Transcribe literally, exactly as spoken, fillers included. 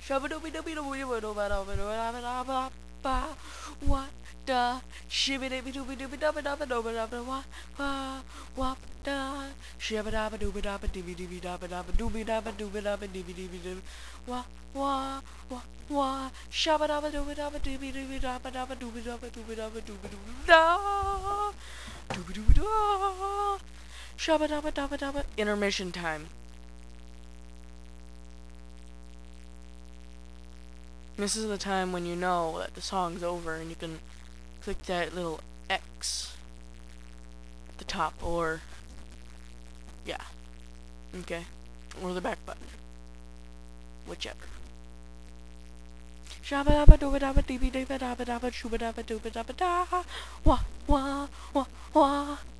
Shabba dooby dooby dooby dooby dooby dooby dooby dooby dooby. What the shibby dooby dooby dooby dooby dooby dooby dooby what what what the shabba dabba dooby dabba dooby dooby dabba dabba dooby dabba dooby dabba dooby dooby dooby what what what what shabba dabba dooby dabba dooby dooby dabba dabba dooby dabba dooby dabba dooby dooby da dooby dooby da shabba dabba dabba dabba. Intermission time. This is the time when you know that the song's over and you can click that little X at the top, or yeah, okay, or the back button, whichever. Shabba dabba dooba dabba dee dee dabba dabba dabba shooba dabba dooba dabba da wah wah wah wah.